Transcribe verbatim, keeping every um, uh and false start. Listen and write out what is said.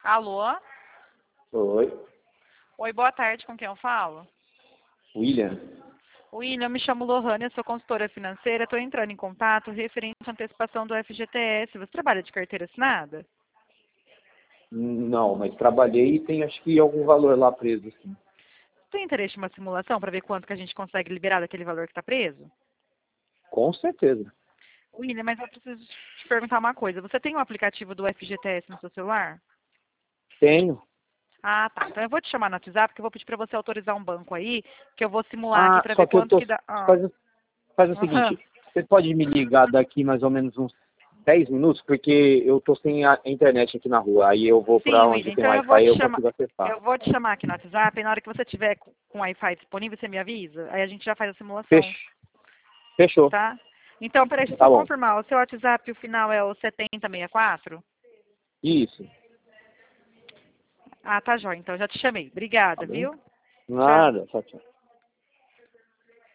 Alô? Oi, Oi, boa tarde, com quem eu falo? William. William, eu me chamo Lohane, eu sou consultora financeira, estou entrando em contato referente à antecipação do F G T S. Você trabalha de carteira assinada? Não, mas trabalhei e tem acho que algum valor lá preso, sim. Tem interesse em uma simulação para ver quanto que a gente consegue liberar daquele valor que está preso? Com certeza. William, mas eu preciso te perguntar uma coisa. Você tem o aplicativo do F G T S no seu celular? Tenho. Ah, tá. Então eu vou te chamar no WhatsApp, que eu vou pedir para você autorizar um banco aí, que eu vou simular aqui Ah, para só ver que eu quanto tô. que dá. Ah. Faz, o- faz o Aham. seguinte, você pode me ligar daqui mais ou menos uns dez minutos, porque eu tô sem a internet aqui na rua. Aí eu vou Sim, pra onde William. tem Então eu vou Wi-Fi e te eu chamar. consigo acessar. Eu vou te chamar aqui no WhatsApp, e na hora que você tiver com com o Wi-Fi disponível, você me avisa. Aí a gente já faz a simulação, Fech- Fechou. tá? Então, peraí, deixa eu Tá só bom. confirmar. O seu WhatsApp, o final é o setenta e sessenta e quatro? Isso. Ah, tá jóia. Então, já te chamei. Tá Obrigada, bom? viu? Tchau. Nada. Tchau, tchau.